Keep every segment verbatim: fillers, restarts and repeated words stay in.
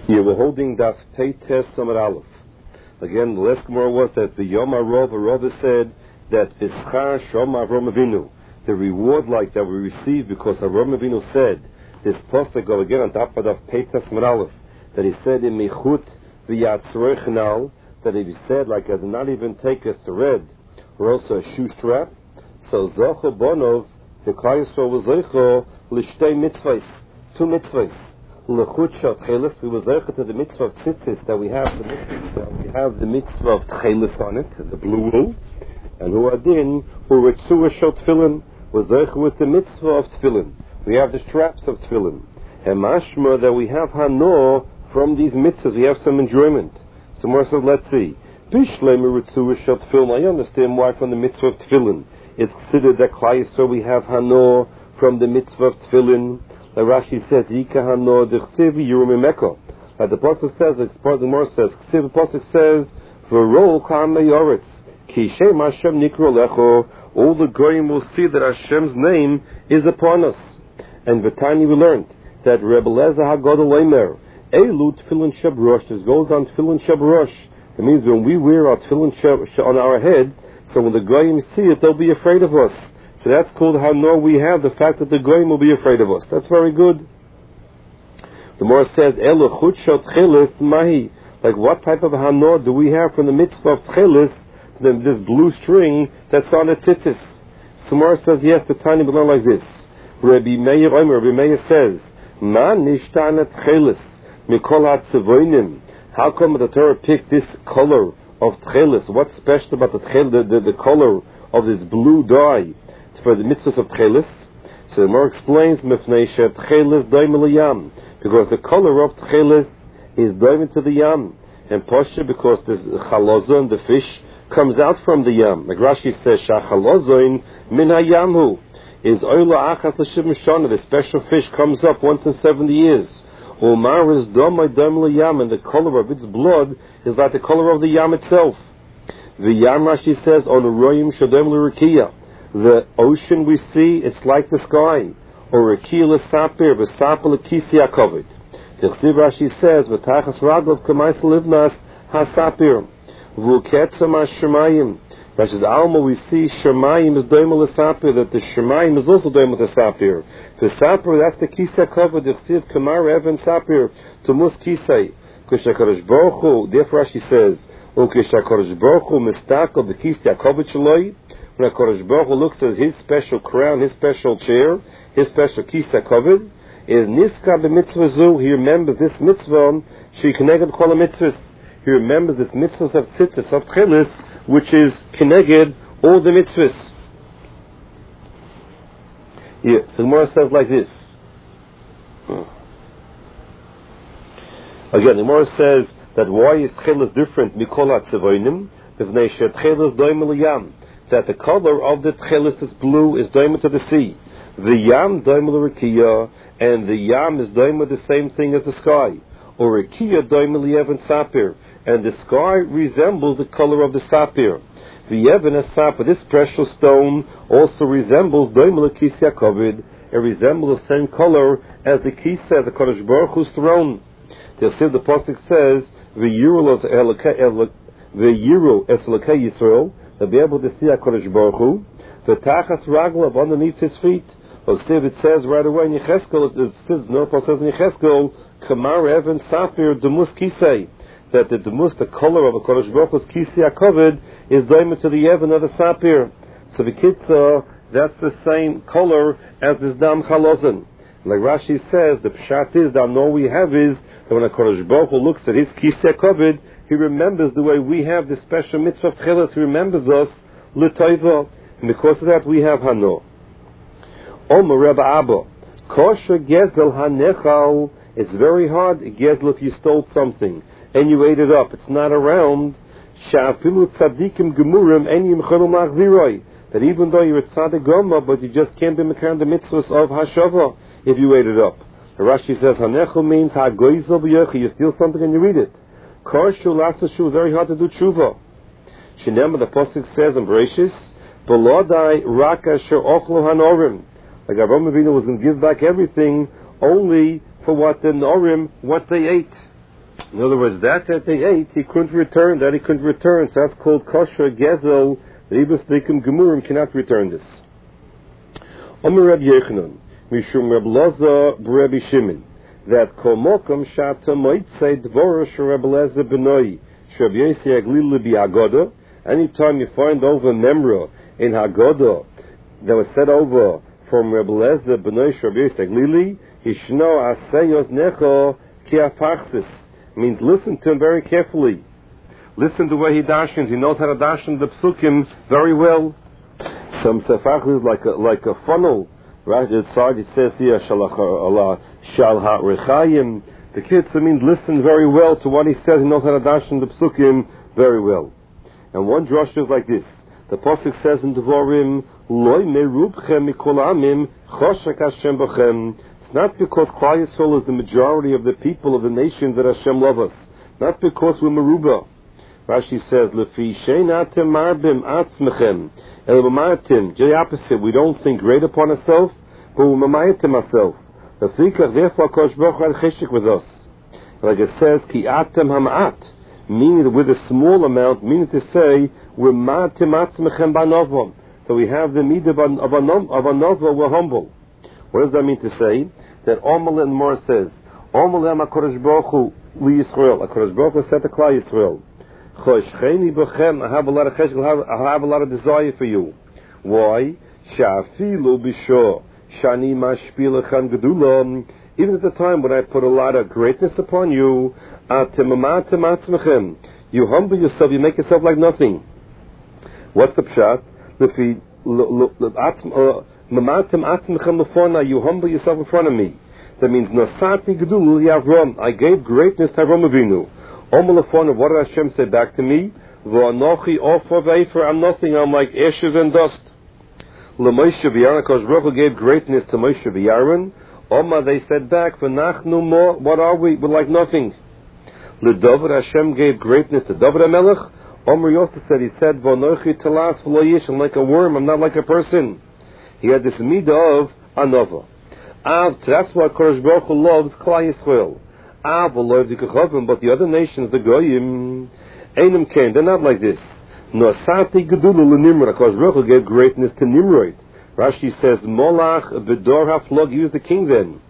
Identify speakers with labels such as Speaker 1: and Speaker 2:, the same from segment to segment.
Speaker 1: Yeah, we're holding Daf Peites Samar Aleph. Again, the last Gemara was that the Yom HaRov, Rava said that Ischar Shom Avram Avinu, the reward like that we receive because Avram Avinu said, this pasuk go again on top of Daf Peites Samar Aleph, that he said in Michut v'yatzrech nal, that if he said like I did not even take a thread or also a shoe strap, so Zocho Bonov, the Klal Yisrael was Zocho l'shtei mitzvahs, two mitzvahs. Lechut shel tchelis, we were zeicha to the mitzvah of tzitzis, that we have the mitzvah, we have the mitzvah of tchelis on it, the blue wool, and who adin, who ritzua shel tefillin, we're zeicha with the mitzvah of tefillin. We have the straps of tefillin. And mashma that we have hano from these mitzvahs, we have some enjoyment. So more says, let's see. Bishlema ritzua shel tefillin, I understand why from the mitzvah of tefillin, it's considered that Klal Yisrael we have hano from the mitzvah of tefillin. The Rashi says, "Yika hano dechsiv yirumimeko." Like the pasuk says, the part the more says, the pasuk says, "V'rol kam meyoretz ki shem Hashem nikro lecho." All the goyim will see that Hashem's name is upon us. And V'tani we learned that Rebbe Lezer Hagadol Omer, Elu tefillin shabrosh. This goes on tefillin shabrosh. It means when we wear our tefillin shab on our head, so when the goyim see it, they'll be afraid of us. So that's called how no we have the fact that the goyim will be afraid of us. That's very good. The Gemara says, Elu chut shel tchelis mahi. Like what type of hano do we have from the mitzvah of tchelis, this blue string that's on the tzitzis? So the Gemara says, yes, the tiny belong like this. Rabbi Meir Omer, Rabbi Meir says, Ma nishtana tchelis mikol ha-tzevoinim. How come the Torah picked this color of tchelis? What's special about the, the, the, the color of this blue dye for the mitzvahs of tchelis? So the Gemara explains, Mifnei she tchelis doimel yam, because the color of tchelis is doimel to the yam, and posha because this chalozon, the fish, comes out from the yam. Like Rashi says, shachalozon min hayamhu is oila achas l'shivim shana. The special fish comes up once in seventy years. Umar is domai doimel yam, and the color of its blood is like the color of the yam itself. The yam, Rashi says, on royim shadomel rikiya. The ocean we see, it's like the sky. Or a kila sapir, v'sapir l'kisi akovid. The Chsiv Rashi says, v'tachas raglav k'mais livnas ha-sapir. V'uketza ma-shemayim. That is, alma we see shemayim is doimel l'sapir, that the shemayim is also doimel l'sapir. The sapir, that's the kisi akovid. The Chsiv kamar even sapir, to mus kisei. K'shakadosh Baruch Hu, therefore Rashi says, Uk'shakadosh Baruch Hu mistako b'kisi akovid shaloi. When HaKadosh Baruch Hu looks at his special crown, his special chair, his special kisa kovid, is niska b'mitzvah zu. He remembers this mitzvah, she keneged kol mitzvahs. He remembers this mitzvah of tzitzis, of tchelis, which is keneged all the mitzvahs. Yes, the Gemara says like this. Again, the Gemara says that why is tchelis different? Mikol ha-tzevoinim, b'vnei she tchelis doimel yam. That the color of the tchelis is blue, is doimel to the sea. The yam doimel rikiya, and the yam is doimel the same thing as the sky. Or rikiya doimel yevin sapir, and the sky resembles the color of the sapir. The yevin as sapir, this precious stone, also resembles doimel kisi akovid. It resembles the same color as the kisa, the Kodesh Baruch Hu's throne. You'll see the pasuk says, "V'yiru es elokei Yisrael." They'll be able to see HaKadosh Baruch Hu. The tachas raglav underneath his feet. Or see, it says right away in Yecheskel, it says, no, it says in Yecheskel, Kamar Evan Sapir Demus Kisei. That the Demus, the color of HaKadosh Baruch Hu's Kisi HaKovid, is daimah to the Evan of the Sapir. So the Kitzah, that's the same color as this Dam Chalozin. Like Rashi says, the Pshat is, that all we have is, that when HaKadosh Baruch Hu looks at his Kisi HaKovid, he remembers the way we have this special mitzvah of tchelis. He remembers us l'toiva, and because of that we have hano. Omer Rebbe Abba, kosher gezel hanechal. It's very hard gezel if you stole something and you ate it up. It's not around. Shafilu tzadikim gemurim enyim cholu machziroi. That even though you're a tzadik goma, but you just can't be mekan the mitzvahs of hashava if you ate it up. The Rashi says hanechal means hagoizel b'yochi. You steal something and you eat it. Korshu lasashu, very hard to do tshuva. Shinema, the pasuk says in Bereshis, Belodai raka sher ochlo hanorim. Like Avraham Avinu was going to give back everything only for what the norim, what they ate. In other words, that that they ate, he couldn't return, that he couldn't return. So that's called kosher gezel. The Ibus Dikim Gemurim cannot return this. Omer Reb Yechanan, Mishum Reb Loza B'Rebbe Shimon, that Komokum Shata Moitzei Dvora Shreb Lezer Benoi, Shreb Yossi Aglili B'Agoda. Anytime you find over Memra in Hagoda that was said over from Reb Lezer Benoi Shreb Yossi Aglili, Hishno Aseyos Necho Ki Apachsis, means listen to him very carefully. Listen to the way he dashens. He knows how to dashen the psukim very well. Some sefachim is like a like a funnel, right? Inside it says here Shalach Allah Shal HaRechayim. The kids, I mean, listen very well to what he says. He knows how to dashen the psukim very well. And one drush is like this. The pasuk says in Devarim, Loi merubchem mikol amim choshek Hashem b'chem. It's not because Klal Yisrael is the majority of the people of the nations that Hashem loves us. Not because we're meruba. Rashi says, Lefi sheinatem marbim atzmechem. El mamayatim, the opposite. We don't think great upon ourselves, but we're mamayatim ourselves. Lefikach, therefore, Kosh Baruch Hu had cheshik with us. Like it says, Ki atem hamaat, meaning that with a small amount, meaning to say, we're ma'atim atzmechem banovam. So we have the midah of a nova, we're humble. What does that mean to say? That Omer and Mor says, Omer HaKadosh Baruch Hu li Yisrael. HaKadosh Baruch Hu said to Klal Yisrael, Choshcheni b'chem, I have a lot of cheshek, I have a lot of desire for you. Why? Sha'afilu b'shor, shani mashpilechan gedula. Even at the time when I put a lot of greatness upon you, atem atzmechem, you humble yourself, you make yourself like nothing. What's the pshat? Lefi Mamatem atzmechem lefona, you humble yourself in front of me. That means Nasati Gedul Yavram, I gave greatness to Avram Avinu. Omer lefona, what did Hashem say back to me? V'anochi ofer v'efer, I'm nothing, I'm like ashes and dust. LeMoshe v'Yaron, because Baruch Hu gave greatness to Moshe v'Yaron. Omer, they said back, v'nachnu more, what are we? We're like nothing. LeDavid, Hashem gave greatness to David HaMelech. Omer Yosef said, he said, v'anochi telas v'lo yish, I'm like a worm, I'm not like a person. He had this midah of anova. Av, that's why Kodesh Baruch Hu loves Klal Yisrael. Av loves the Kechavim, but the other nations, the Goyim, Einim came. They're not like this. Nosati Gedulu l'Nimrod. Kodesh Baruch Hu gave greatness to Nimrod. Rashi says, Molach v'dor haflog. He was the king then,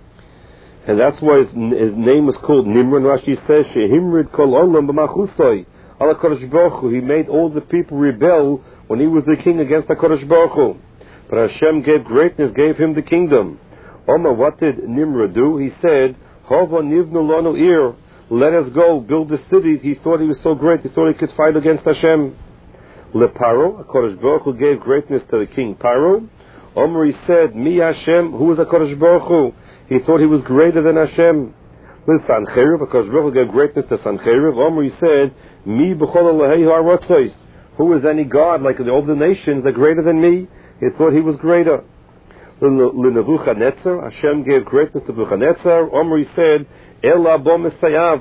Speaker 1: and that's why his, his name was called Nimrod. Rashi says, Shehimrid kol olam b'machusoi. Allah Kodesh Baruch Hu. He made all the people rebel when he was the king against the Kodesh Baruch Hu. But Hashem gave greatness, gave him the kingdom. Omar, what did Nimrod do? He said, Hova nivnu lanu ir, let us go build the city. He thought he was so great, he thought he could fight against Hashem. Le Paro, HaKadosh Baruch Hu gave greatness to the king Paro. Omar, he said, Mi Hashem, who is HaKadosh Baruch Hu? He thought he was greater than Hashem. Le Sancheriv, HaKadosh Baruch Hu gave greatness to Sancheriv. Omar, he said, Mi b'chol alehei ha'arotzos, who is any God like all the nations that are greater than me? He thought he was greater. L'Nebuchadnezzar, Hashem gave greatness to Nebuchadnezzar. Omri said, Ela bo mesayav.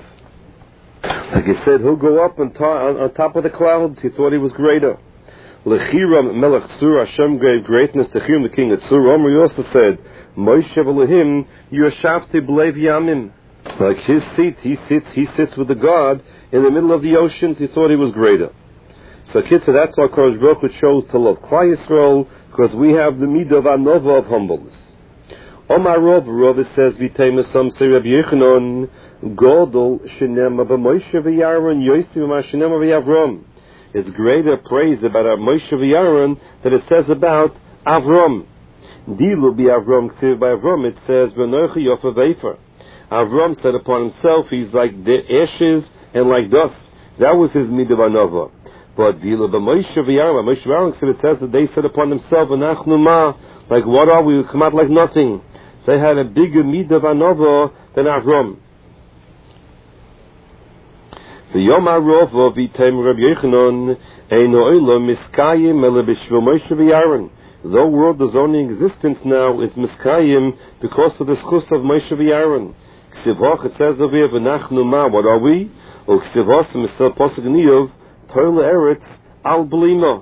Speaker 1: Like he said, he'll go up on, to- on top of the clouds. He thought he was greater. L'Chiram Melech Tzur, Hashem gave greatness to Chiram, the king of Tzur. Omri also said, Moshe v'lehim yoshavti b'lev yamim. Like his seat, he sits, he sits with the God in the middle of the oceans. He thought he was greater. So, kids, so that's why Kodesh Baruch Hu chose to love Klal Yisrael, because we have the midah of anova of humbleness. Omar Rov, Rov it says, V'teimasam say Rabbi Yechanan, Godol shenema b'Moshe v'Yaron Yosef v'Mashenema v'Yavram. It's greater praise about our Moshe v'Yaron that it says about Avram. Dilu b'Avram k'tiv by Avram, it says, V'nochi yofa v'efer. Avram said upon himself, he's like the ashes and like dust. That was his midah of anova. But Dila b'Moshe v'Yaron, Moshe v'Yaron said, it says that they said upon themselves, "Anachnu ma," like what are we? We come out like nothing. They had a bigger midah of anova than Avram. V'yom ha'rova v'tem Rabbi Yechanan eino olam miskayim ele b'shvil Moshe v'Yaron. The world is only in existence now is miskayim because of the schus of Moshe v'Yaron. Ksivach, it says over here, "V'nachnu ma," what are we? Or Ksivach is still posuk niyov. Toil Eretz al blima.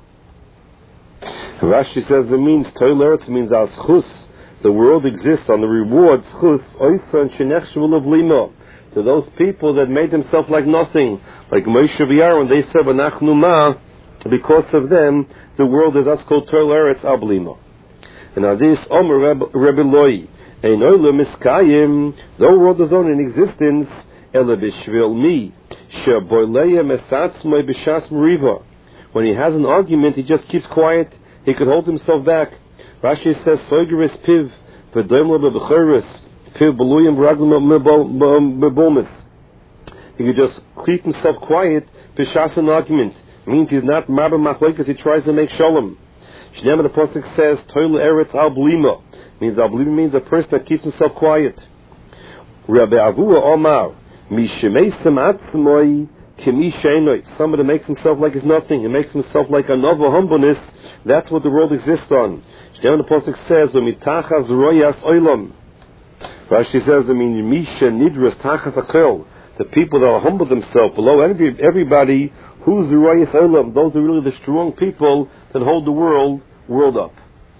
Speaker 1: Rashi says it means Toil Eretz means al schus. The world exists on the reward schus oisa and shenech shvul blima. to those people that made themselves like nothing, like Moshe V'Aaron, when they said, "V'nachnu ma," because of them, the world is us called Tol Eretz Ablima. And now this Omer Rebbe Loi, Ein Olam Miskayim, the world is on in existence, Ele B'Shvil Mi, Sheboileya Mesatzmoi B'Shas Meriva. When he has an argument, he just keeps quiet. He could hold himself back. Rashi says, "Soigeris piv v'doim lo b'bechoris piv b'luyim b'raglim b'bolmis." He could just keep himself quiet. B'Shas an argument it means he's not marba machlokes. He tries to make shalom. Shneim the pasuk says, "Toil eretz al blima." Means al blima means a person that keeps himself quiet. Rabbi Avua Omar mishemeisem atzmoi. Somebody makes himself like he's nothing. He makes himself like a novel humbleness. That's what the world exists on. The pasuk says, "Umitachas royas olam." Rashi says, "I mean, misha nidras tachas akel." The people that humble themselves below every, everybody. Who's the royas olam? Those are really the strong people that hold the world world up.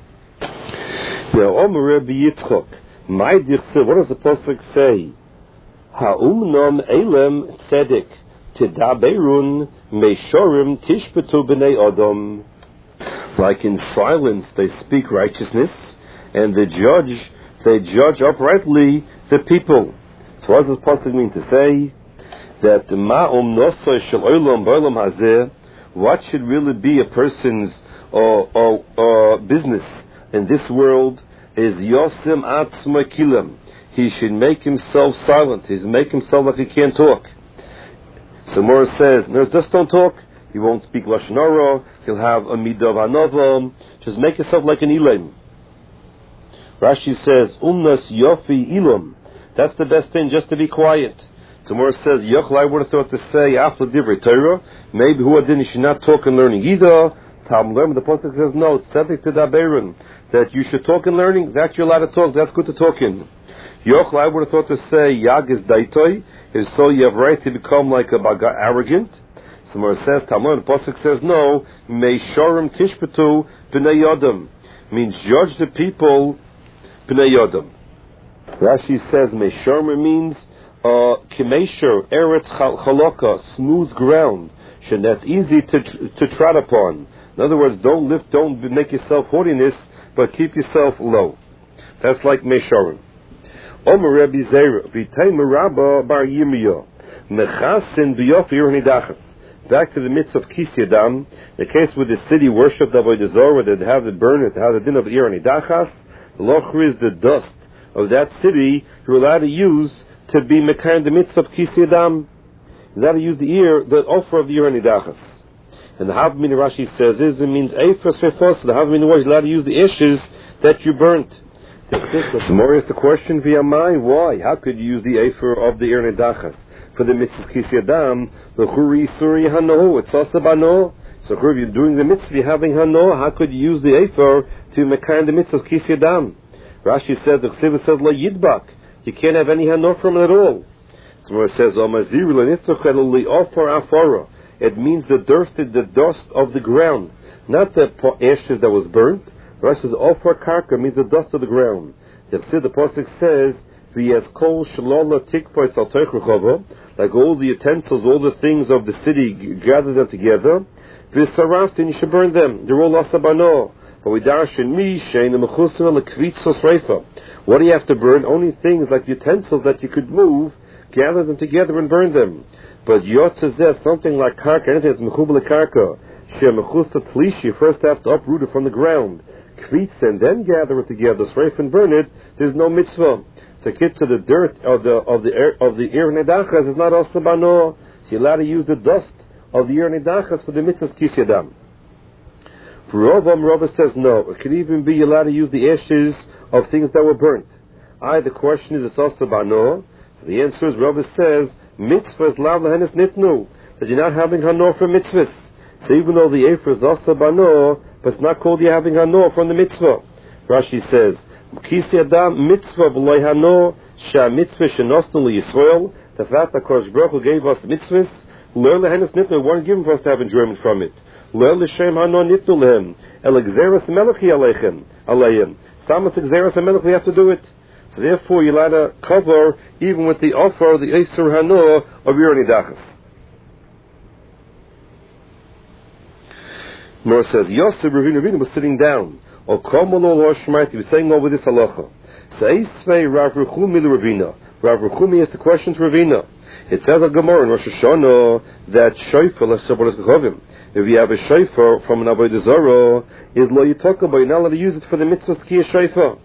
Speaker 1: Now, Omer Rebbe Yitzchok, my dichse, what does the pasuk say? Ha'umnom elem tzedek. Tidaberun meishorim tishbetu b'nei adam. Like in silence they speak righteousness, and the judge they judge uprightly the people. So what does this pasuk mean to say? That ma'um nosoi shel olam b'olam hazeh, what should really be a person's uh, uh, uh, business in this world is yosim atzma kilam. He should make himself silent. He should make himself like he can't talk. So Mora says, no, just don't talk. You won't speak Lashon Hara. You'll have a midah of anava. Just make yourself like an ilam. Rashi says, umnas yofi ilam. That's the best thing, just to be quiet. So Mora says, Yochel, I would have thought to say after divrei Torah, maybe who didn't, you should not talk and learning either. Tam learn, the pasuk says, no, it's tzedek to daberin, that you should talk and learning. That you're allowed to talk. That's good to talk in. Yochel, I would have thought to say, Yag is daitoi. If so, you have right to become like a baga arrogant. Somewhere it says, Talmud, the pasuk says, no, meishorim tishbetu b'nei yodam, means judge the people b'nei yodam. Rashi says, meishorim means kimeisher, uh, eretz chaloka, smooth ground, and that's easy to to trot upon. In other words, don't lift, don't make yourself haughtiness, but keep yourself low. That's like meishorim. Omer Rebbe Zera, V'tei Merabba Bar Yirmiyah, Mechasin V'yofi Urnidachas. Back to the midst of Kisyadam, the case where the city worshipped Avodah Zarah, where they'd have it burn it, have the din of Urnidachas, the lochri is the dust of that city you're allowed to use to be Mekar in the midst of Kisyadam. You're allowed to use the ear, the offer of the Urnidachas. And the Havmin Rashi says is, it means Eifas Fefos, the Havmin was allowed to use the ashes that you burnt. The more is the question via mine. Why? How could you use the afer of the Ir Nidachas for the mitzvah Kisyadam? The Churi Suri Hano, it's also Bano. So if you're doing the mitzvah having Hano, how could you use the afer to Mekar the mitzvah Kisyadam? Rashi says the Chsiva says La Yidbak. You can't have any Hano from it at all. So it says Omazir Lenitzuchel Li Ofar Afara. It means the dust, the dust of the ground, not the ashes that was burnt. Rashi says, Ofar Karka means the dust of the ground. The pasuk says, V'yes kol shalola tikpoitz al teich rechova, like all the utensils, all the things of the city, gather them together. V'saraftin, and you should burn them. They're all asabano. But we darshin mi shein mechusna lekvitzos reifa. What do you have to burn? Only things like utensils that you could move, gather them together and burn them. But yotzezeh, something like karka, anything that's mechubel karka, she mechusna tlishi, you first have to uproot it from the ground. Kvitz and then gather it together, sreif and burn it. There's no mitzvah. So kitzah, the dirt of the of the of the ir nedachas is not also bano. So you're allowed to use the dust of the ir nedachas for the mitzvahs kisyadam. For Rova, Rova says no. It could even be you're allowed to use the ashes of things that were burnt. I the question is it's also bano. So the answer is Rova says mitzvahs lav lahenis nitnu, that you're not having hano for mitzvahs. So even though the afer is also bano, but it's not called you having hano from the mitzvah. Rashi says, Kisyadam mitzvah v'loy hano, sha mitzvah shenosnu l'Yisrael, the fact that Kodesh Baruch Hu gave us mitzvahs, learn lehenis nitnu, weren't given for us to have enjoyment from it. Learn l'shem hano nitnu lehem, el exeris melechi aleichem, aleim. Stamas exeris melech, we have to do it. So therefore, you're allowed to cover even with the offer, the Eisur Hanoah of your Nidachas. Mor says, Yosef Ravina Ravina was sitting down. Or Komolo Lor Shemaiti, he was saying over this halacha. So Eisvei Rav Rechumi the Ravina. Rav Rechumi asked the question to Ravina. It says a Gemara in Rosh Hashanah that shofar, let's say, if you have a shofar from an Avodah Zarah, is lo yitaka, but you're not allowed to use it for the mitzvah skiya shofar.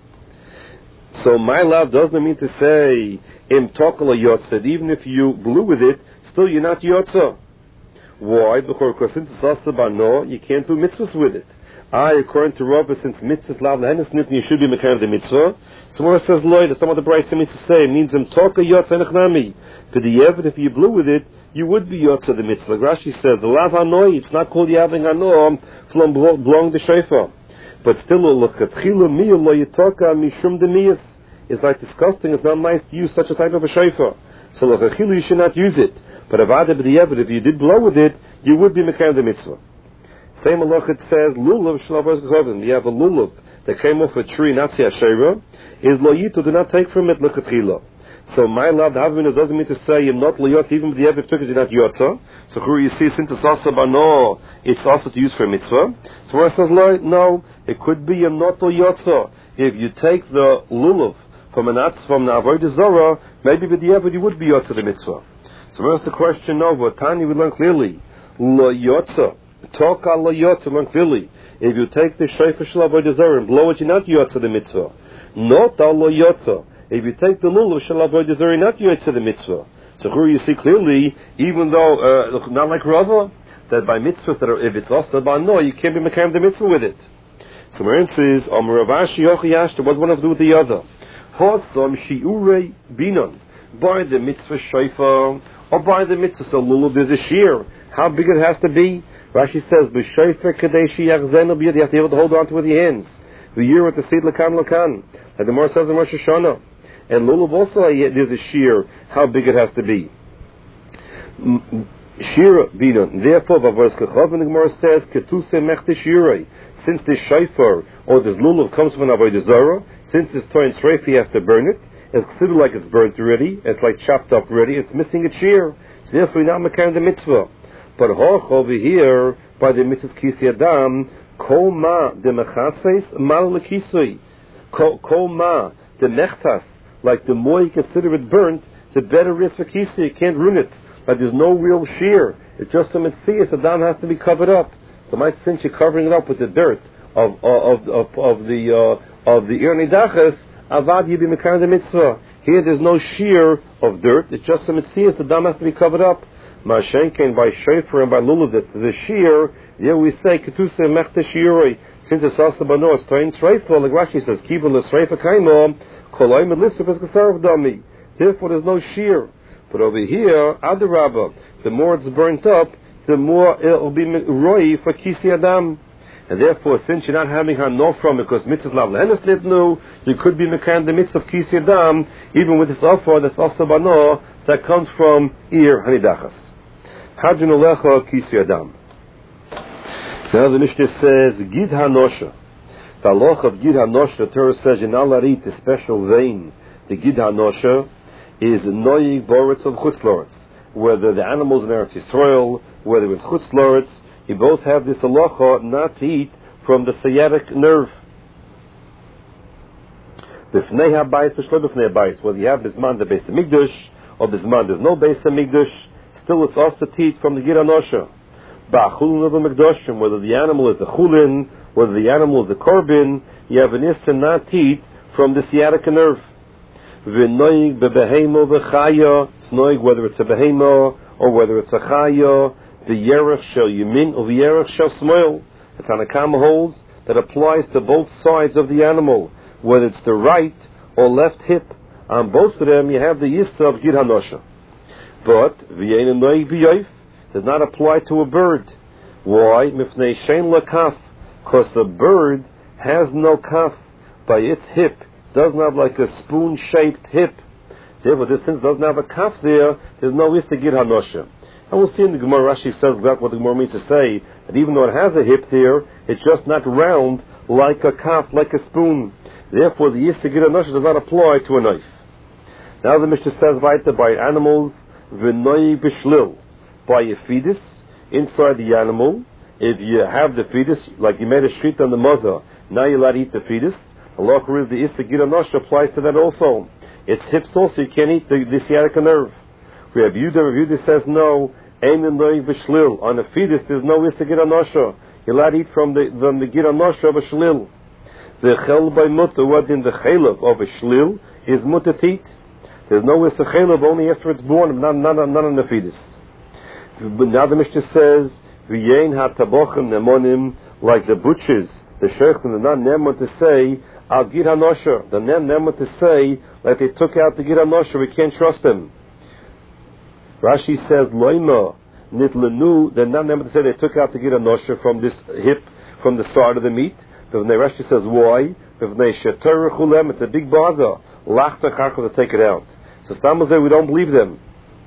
Speaker 1: So my love doesn't mean to say im tokala yotzed, even if you blew with it, still you're not yotza. Why? Because since it's also bano, you can't do mitzvahs with it. I, according to Rabbi, since mitzvahs lav lehenes nitni, you should be mekan of the mitzvah. So when it says loy, that's not what the Brayso means to say. It means im toka yotza enechnami. For the Yevid, if you blew with it, you would be yotza the mitzvah. Rashi says the lav hanoi, it's not called yaving hanoah from blowing the shofar. But still, look at chilu mi lo yitoka mishum demiyas. It's like disgusting. It's not nice to use such a type of a shofar. So look at chilu, you should not use it. But avada b'diavad, if you did blow with it, you would be mekan the mitzvah. Same halach it says lulav shlavos g'chavim. You have a lulav that came off a tree, not see ashera, is lo yitu, do not take from it lechatchila. So my love, the Havminus doesn't mean to say you're not liyotza, even if the Yev took it, you're not yotza. So here you see, since it's also bano, it's also to use for mitzvah. So where it says no, it could be you're not liyotza. If you take the lulav from an atz from the Avodah Zarah, maybe with the Yev you would be yotza the mitzvah. So where's the question over? Tanya, we learn clearly, lo yotza. Talk al lo yotza, learn clearly. If you take the shofar shel Avodah Zarah and blow it, you're not yotza the mitzvah. Not al lo yotza. If you take the lulav shel Avodah Zarah, not yotza the mitzvah. So here you see clearly, even though, uh, not like Rava, that by mitzvahs that are, if it's also by no, you can't be mekayim the mitzvah with it. So Maran says, Om Ravashi Yochi Yashta, what's one of do with the other? Hosom shiurei binon. By the mitzvah shofar, or by the mitzvah, so lulav is a shear. How big it has to be? Rashi says, b'shofar kadeshi yachzenu b'yad, you have to be able to hold on to it with your hands. The year with the seed lakan lakan. Like the Gemara says in Rosh Hashanah. And lulav also, there's a shear, how big it has to be. Shira binon. Therefore, Vavos Kechav, the Gemara says, ketuse mechte shirei. Since this shofar, or this lulav comes from an Avodah Zarah, since it's torn straight, you have to burn it. It's considered like it's burnt already. It's like chopped up already. It's missing a shear. So therefore, you're not making the mitzvah. But hoch over here, by the mitzvah kisi adam, kol ma de mechases mal lekisui. Kol ma de mechtas, like the more you consider it burnt, the better it is for kisi. You can't ruin it. Like there's no real shear. It's just a mitzvah. The dam has to be covered up. So my since you're covering it up with the dirt of of of, of the uh, of the ir nidachas, avad you be mekar the mitzvah. Here there's no shear of dirt. It's just a mitzvah. The dam has to be covered up. Mashenkein by shofar and by lulav, that's the shear. Here we say ketuse mechte shiurei. Since it's also bano, it's toin sreifa. Like Rashi says, kibul l'sreifa kaimo koloim elisif es gesarv dami. Therefore, there's no shear. But over here, adarabba, the more it's burnt up, the more it'll be roi for kisi adam. And therefore, since you're not having hano from it, because mitzvah lav lehenes nitnu, you could be mekan the mitzvah of kisi adam, even with this offer that's also bano, that comes from ir hanidachas. Hadjun olecha kisi adam. Now the Mishnah says, Gid hanosha. The halach of Gid hanosha, the Torah says, you're not allowed to eat the special vein. The Gid hanosha is noyig boretz of chutzloretz. Whether the animals in Eretz Yisrael, whether it's chutzloretz, you both have this halacha not to eat from the sciatic nerve. B'fnei habayis v'shlo b'fnei habayis. Whether you have bisman the Beis Hamikdash, or bisman there's no Beis Hamikdash, still it's also to eat from the Gid hanosha. Ba'chulin of a Mikdashim, whether the animal is a chulin, whether the animal is a korban, you have an issa not to eat from the sciatica nerve. V'noig bebehemo v'chaya, it's noig whether it's a behemo or whether it's a chaya, the yerech shel yamin or the yerech shel smoil. The Tanakama holds that applies to both sides of the animal, whether it's the right or left hip. On both of them you have the issa of Gid hanosha. But v'yein noig b'yoif does not apply to a bird. Why? Mifnei shein lakaf, because a bird has no kaf by its hip. Doesn't have like a spoon-shaped hip. Therefore, this since doesn't have a kaf there, there's no issa Gid hanosha. And we'll see in the Gemara, Rashi says exactly what the Gemara means to say, that even though it has a hip there, it's just not round like a kaf, like a spoon. Therefore, the Yisra Gid Anosha does not apply to a knife. Now the Mishnah says, weiter, by animals, v'noi b'shlil, by a fetus, inside the animal, if you have the fetus, like you made a shrit on the mother, now you're allowed to eat the fetus. Allah is the Yisra Gid Anosha applies to that also. It's hips also, you can't eat the, the sciatica nerve. We have Yudah, Yudah says no, ein v'noi b'shlil, on a fetus there's no Yisra Gid Anosha. You're allowed to eat from the, from the Gid Anosha of a shlil. The chel by mutter, what in the chelav of a shlil is mutter to eat. There's no Yisra chelav only after it's born, not, not, not on the fetus. But now the Mishnah says, v'yein ha-tabochim nemonim, like the butchers, the sheikhs, and the non-nemon to say, al Gid Anosha, the non-nemon to say, that they took out the Gid Anosha, we can't trust them. Rashi says, loima, nitlenu, the non-nemon to say they took out the Gid Anosha from this hip, from the start of the meat. But when Rashi says, why? It's a big bother. Lachta chachos to take it out. So Stamazeh, we don't believe them.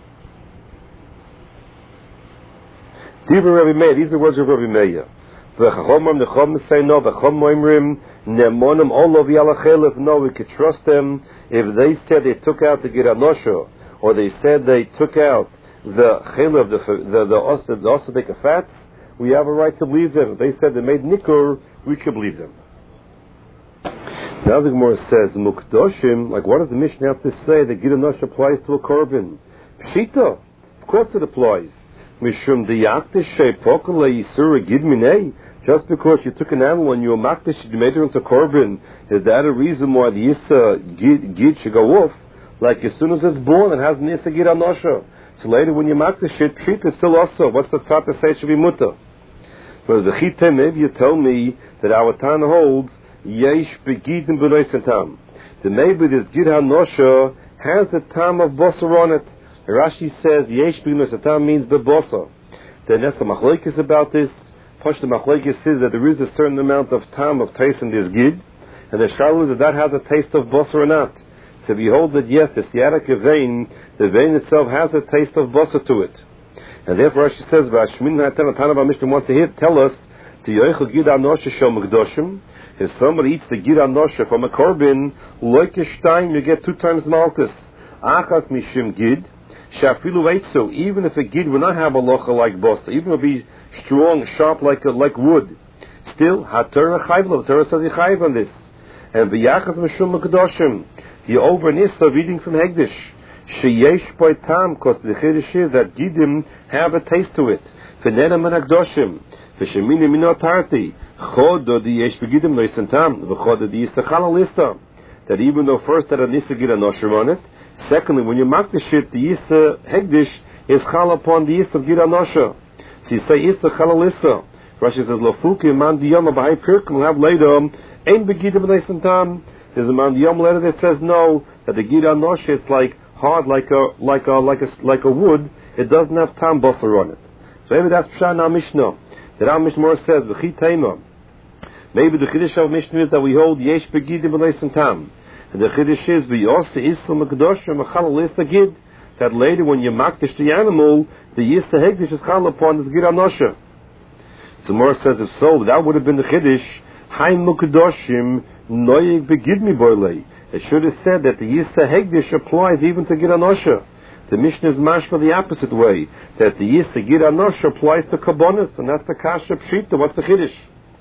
Speaker 1: Dibur Rabbi Meir, these are the words of Rabbi Meir. V'chachomim, the chom say no, v'chomimrim, nemonim, all of yalachelev, no, we could trust them. If they said they took out the Gid Anosha, or they said they took out the chelev, the the the the osabeka fats, we have a right to believe them. If they said they made nikur, we can believe them. Now the Gemara says, Mukdoshim, like what does the Mishnah have to say that Gid Anosha applies to a korban? Pshita, of course it applies. Mishum diyaktish she'pokal le'yisura gid minei. Just because you took an animal and you makdish, you made it into a korban, is that a reason why the Yisra gid, gid should go off? Like as soon as it's born, it has an Yisra Gid Anosha. So later when you makdish it, Pshita is still also. What's the tzad to say it should be mutter? But the chite, maybe you tell me that our Tana holds yesh begidim b'noisen tam. The maybe this Gid Anosha has the tam of bosser on it. Rashi says yesh begidim tam means bebosser. Then there's the machlokes about this. Push the machlokes says that there is a certain amount of tam of taste in this gid, and the shalu is that that has a taste of bosser or not. So we hold that yes, the sciatica vein, the vein itself has a taste of bosser to it. And therefore Rashi says, V'ashmin ha'tan ha'tan ha'mishnah wants to hear, tell us, to yoichel Gid Anosha shel mekdoshim, if somebody eats the Gid Anosha from a korban, loikeshtaim, you get two times malchus. Achas mishim gid, shafilu eitzu, even if a gid would not have a locha like bossa, even if it be strong, sharp like a, like wood, still, ha-Torah chayv, the Torah says you chayv on this. And v'yachas mishum mekdoshim, the over an issa of eating from hegdish, sheyesh by tam, because the chiddush is that gidim have a taste to it. V'nena menakdoshim, v'shemini minotarti, chodo di yesh begidim loisen tam, v'chodo di yista chalalista. That even though first that an issa Gid Anosha on it, secondly, when you mark the shit, the yista hegdish is chal upon the yista Gid Anosha. So you say yista chalalista. Rashi says, lo fulki man diyama b'hai pirkum, we'll have later, ein begidim loisen tam. There's a man diyam letter that says no, that the Gid Anosha it's like hard like a like a like a like a wood. It doesn't have tam buffer on it. So maybe that's pshat in our Mishnah. That our Mishnah says v'chi teima. Maybe the chiddush of Mishnah is that we hold yesh begidim b'leisim tam, and the chiddush is v'yos the islam mekdosh mechalal is the gid. That later when you makdish the animal, the yista hegdish is chal upon this Gid Anosha. So Mor says if so, that would have been the chiddush. Hay mukdoshim noyig begidmi boilei. It should have said that the Yista Hegdish applies even to Gid Anosha. The Mishnah is mashma the opposite way, that the Yista Gid Anosha applies to Kabbonis, and that's the Kasha Pshita. What's the Chiddush?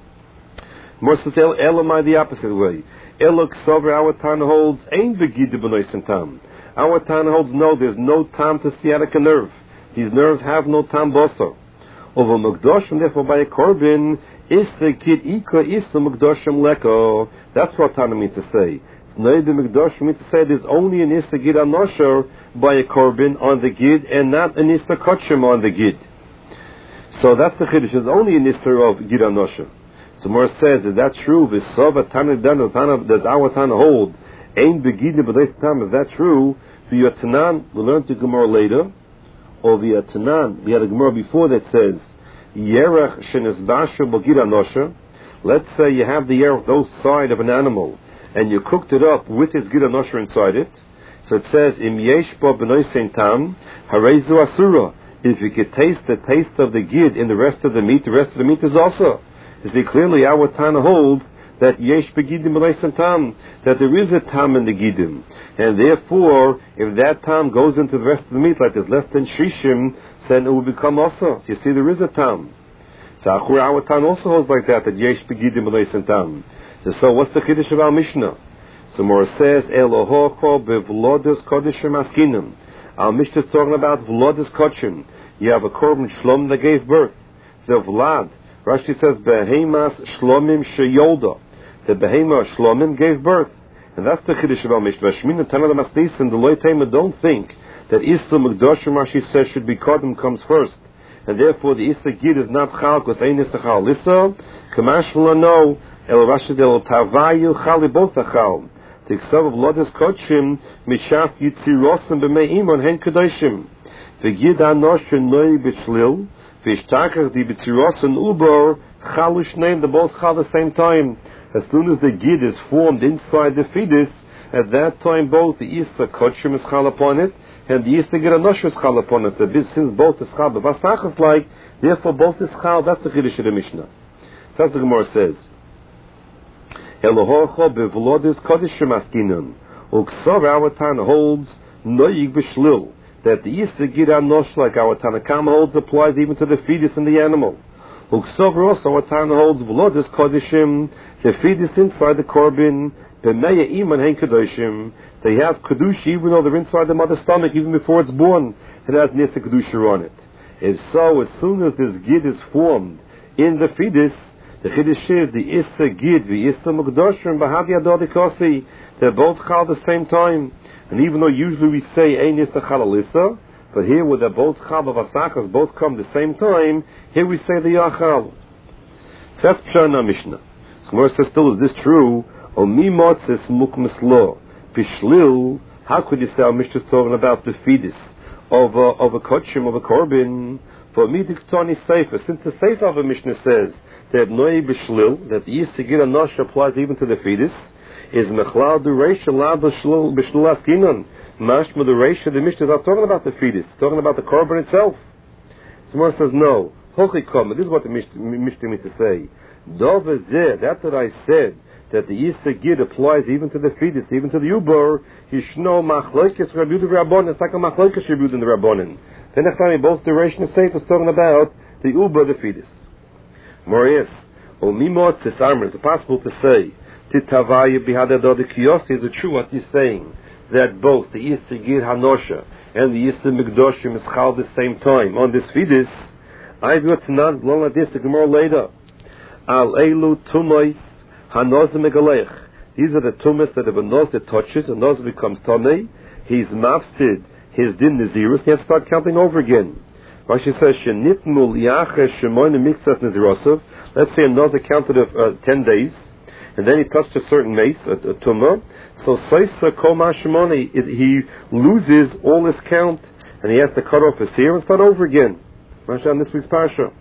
Speaker 1: More says Elamai the opposite way. Elok Sover, our Tana holds, ain't begid b'noisen tam. Our Tana holds, no, there's no tam to sciatica nerve. These nerves have no tam bosa. Over Mukdoshim, therefore by a korban, is the Gid Ika Isa Mukdoshim Leko. That's what Tana means to say. No, the Mikdash means to say there's only an Issa Gid Anosha by a korban on the Gid and not an Issa Kotchim on the Gid. So that's the Chiddush. There's only an Issa of Gid Anosha. So Mor says, is that true? V'sova Tana Dana Tana, does our Tana hold? Ein Begidim B'deis Tam, is that true? V'yot Tanan, we'll learn the Gemara later. Or v'yot Tanan, we had a Gemara before that says, Yerach Shenesbasha B'Gid Anosha. Let's say you have the yerach, those side of an animal, and you cooked it up with its Gid Anosha inside it. So it says, Im yesh bo b'noisen tam, hareizu asura. If you could taste the taste of the Gid in the rest of the meat, the rest of the meat is also. You see, clearly our Tana holds that yesh begidim b'leisim tam, that there is a tam in the gidim, and therefore, if that tam goes into the rest of the meat, like there's less than shishim, then it will become also. So you see, there is a tam. So Achur Awatan also holds like that, that yesh begidim b'leisim tam. So what's the chiddush of our Mishnah? So Mora says, Elohocho bevlodes kodeshim askinim. Our Mishnah is talking about vlodes kodeshim. You have a korban shlom that gave birth. The vlad. Rashi says, behemas shlomim sheyolda. The behema shlomim gave birth. And that's the chiddush of our Mishnah. Shmina Tanada Masnis and the Loitema don't think that Issa Mekdoshim, Rashi says, should be Kodem comes first. And therefore the Issa Gid is not Chal, because Ein Issa Chal. Issa, Kamash V'lano, El Rashi says, El Tavayu Chali Botha Chal. The Iksav of Lodes Kodshim, Mishaf Yitzirosim B'mei Imon Hen Kedoshim. V'gid Anosh Noi B'shlil, V'ishtakach Di B'tzirosim Ubor, Chalush Neim, they both Chal the same time. As soon as the Gid is formed inside the fetus, at that time both the Issa Kodshim is Chal upon it, and the Issa Gid Anosh is Chal upon it. So since both is Chal, but Vasach is like, therefore both is Chal, that's the Chiddush of the Mishnah. So that's the Gemara says. Elohocho bevlodes kodeshim askinon. Uksav our Tana holds noyig b'shlil, that the Issa Gid Anosh, like our Tanakam holds, applies even to the fetus and the animal. Uksav also our Tana holds vlodes kodeshim, the fetus inside the korban, b'meya iman hein kedoshim. They have kedusha even though they're inside the mother's stomach, even before it's born. It has nisa kedusha on it. And so, as soon as this Gid is formed in the fetus, the chiddush is the Issa Gid, the Issa Mukdoshim, Bahadi Adodikosi. They're both chal the same time. And even though usually we say Ein Issa Chal Issa, but here where they're both chal b'vasachas, both come the same time, here we say the Yachal. So that's Pshana Mishnah. So Gemara says, still, is this true? O mi motzes mukmes lo, pishlil, how could you say our Mishnah is talking about the fetus of a, of a kodshim, of a korban? For me, the Ktani Sefer, since the Sefer of a Mishnah says, that Noi B'Shlil, that the Issa Gid Anosh applies even to the fetus, is Mechlal Du Reisha La B'Shlil Askinon. Mashma the Reisha, the Mishnah is not talking about the fetus, it's talking about the korban itself. Someone says, no. Hochikom, this is what the Mishnah means to say. Dov Zeh, that's what I said, that the Issa Gid applies even to the fetus, even to the Ubor, Yishno Machlokes Rabbi Yehuda Rabbanan, it's like a Machlokes Rabbi Yehuda in the Rabbanan. Then next time, both the Reisha and the Sefer is talking about the Ubor, the fetus. Morias, O Mimot Sisarmer, is it possible to say, Titavaya Bihadadod Kiyosi, is it true what you're saying, that both the Issa Gid Hanosha and the Issa Mekdoshim is Chal the same time on this fetus? I've got to not learn like this, the Gemara later. Al Elu Tumois Hanoz Megalech. These are the tumas that if a nose that touches, a nose becomes tonei, he's mafsid, his din Nazirus, he has to start counting over again. Rashi says, Shenitmu liache shemoine mixas Nazirosov. Let's say a nose counted of uh, ten days, and then he touched a certain mace, a, a tumah. So Saisa Koma Shemoni, he loses all his count, and he has to cut off his hair and start over again. Rashi on this week's parsha.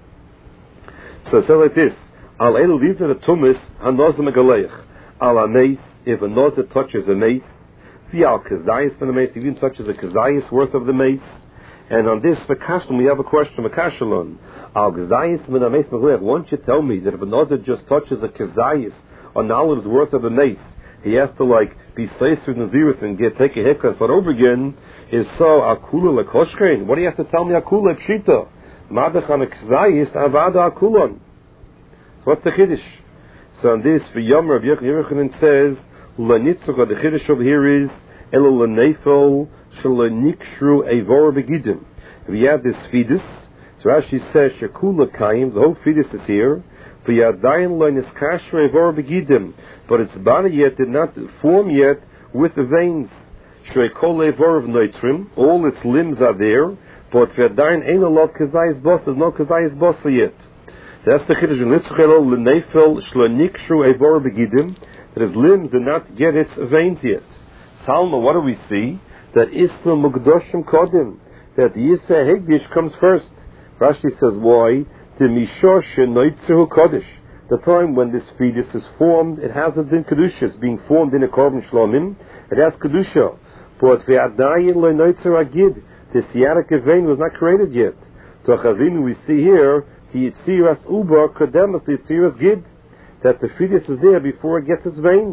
Speaker 1: So it says like this: Al elu, these are the tumas hanoz megaleich. Al ameis, if a nose touches a mace, the al kazayis from the mace, even touches a kazayis worth of the mace. And on this, we have a question, Makashalon. Al kazayis from the mace megaleich. Why don't you tell me that if a nose just touches a kazayis, an olive's worth of a mace, he has to like be placed with Nazirus and get take a haircut and start over again? Is so akula lekoshkein? What do you have to tell me akula pshita? Madachan kazayis avada akulon. So what's the chiddush? So on this, for Yom Rav Yochanan says, L'nitzuk, the chiddush over here is, Elo l'neifel, sh'lenikshru eivor begidim. If you have this fetus, so Rashi says, Shekula kaim, the whole fetus is here, for Yadayin l'niskashru eivor begidim, but its body yet did not form yet with the veins. Shreikol eivor of neitrim, all its limbs are there, but for Yadayin ein alot kazayis bos, there's no kazayis bos yet. That's the chiddush. Nitzchelo l'neifel sh'lenikshru eivor begidim, that his limbs did not get its veins yet. Salma, what do we see? That Issa Mukdoshim Kodim, that the Issa Hegdish comes first. Rashi says, why? The Mishor Shenoitzehu Kodesh. The time when this fetus is formed, it has a din Kedusha. It's being formed in a korban shlomim. It has Kedusha. But ve'adayin lo'noitzer agid, the sciatic vein was not created yet. To Chazinu we see here, the Yitziras Uba Kodemas the Yitziras Gid. that the fetus is there before it gets its veins.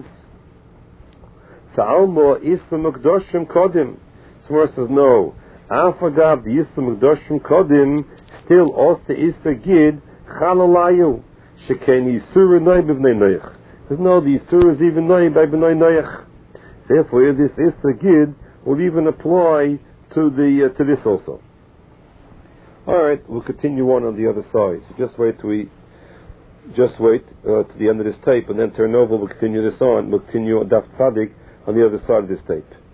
Speaker 1: Sa'almo Isla Mukdoshim Kodim. Someone says, no. Afagav the Isla Mukdoshim Kodim still also Isla Gid Chalalayu. Sheken Yisur Noy B'Bnei Noyach. Because no, the Yisur is even Noy by B'Nei Noyach. Therefore, this Isla Gid will even apply to the uh, to this also. Alright, we'll continue on on the other side. So just wait till we just wait uh, to the end of this tape and then turn over, we'll continue this on. We'll continue on Daf Tzadik on the other side of this tape.